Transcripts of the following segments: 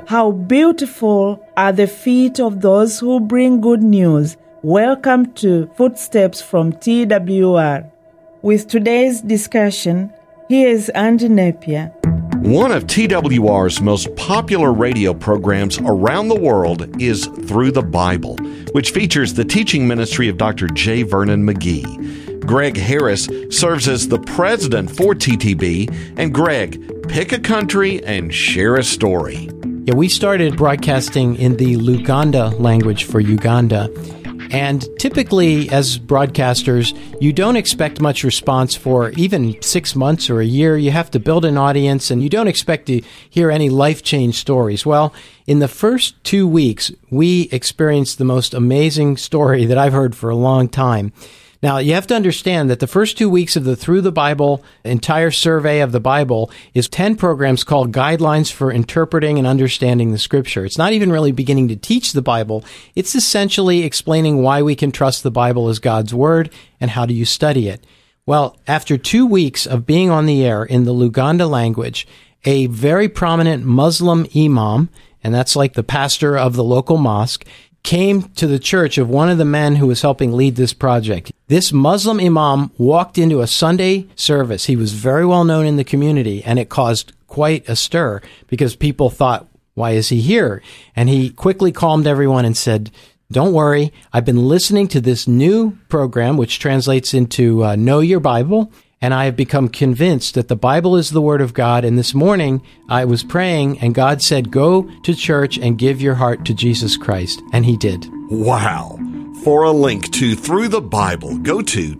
How beautiful are the feet of those who bring good news. Welcome to Footsteps from TWR. With today's discussion, here is Andy Napier. One of TWR's most popular radio programs around the world is Through the Bible, which features the teaching ministry of Dr. J. Vernon McGee. Greg Harris serves as the president for TTB. And Greg, pick a country and share a story. Yeah, we started broadcasting in the Luganda language for Uganda. And typically, as broadcasters, you don't expect much response for even 6 months or a year. You have to build an audience, and you don't expect to hear any life-change stories. Well, in the first 2 weeks, we experienced the most amazing story that I've heard for a long time. Now, you have to understand that the first 2 weeks of the Through the Bible entire survey of the Bible is 10 programs called Guidelines for Interpreting and Understanding the Scripture. It's not even really beginning to teach the Bible. It's essentially explaining why we can trust the Bible as God's Word and how do you study it. Well, after 2 weeks of being on the air in the Luganda language, a very prominent Muslim imam, and that's like the pastor of the local mosque, came to the church of one of the men who was helping lead this project. This Muslim imam walked into a Sunday service. He was very well known in the community, and it caused quite a stir because people thought, why is he here? And he quickly calmed everyone and said, don't worry, I've been listening to this new program, which translates into Know Your Bible, and I have become convinced that the Bible is the Word of God. And this morning, I was praying, and God said, go to church and give your heart to Jesus Christ. And he did. Wow. For a link to Through the Bible, go to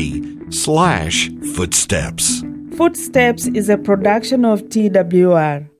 twr.org/footsteps. Footsteps is a production of TWR.